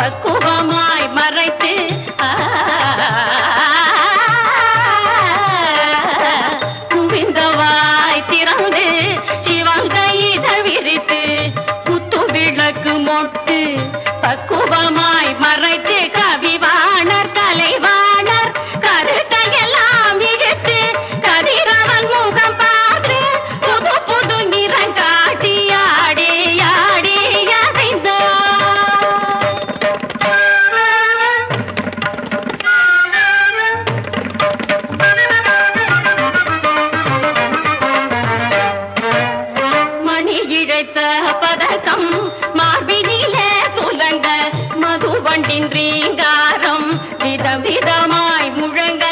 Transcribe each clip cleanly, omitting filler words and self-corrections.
பக்குவமாய் மறைத்து குவிந்தவாய் திறந்து சிவந்த இதழ் விரித்து குத்து விளக்கு மொட்டு பக்குவமாய் மறைத்து கவிவாணர் கலைவாணர் கருத்தையெல்லாம் இழுத்து கதிரவன் முகம் பார்த்து புது புது நிறம் காட்டி ஆடி ஆடி மணி இழைத்த பதக்கம் மார்பினிலே துலங்க மதுவண்டின் ரீங்காரம் விதம் விதமாய் முழங்க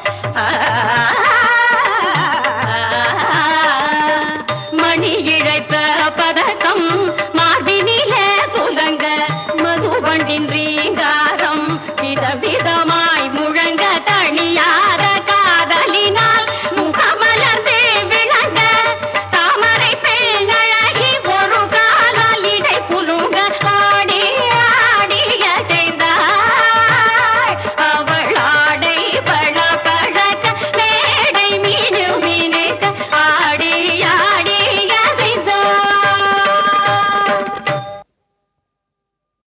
மணி இழைத்த பதக்கம் மார்பினிலே துலங்க மதுவண்டின்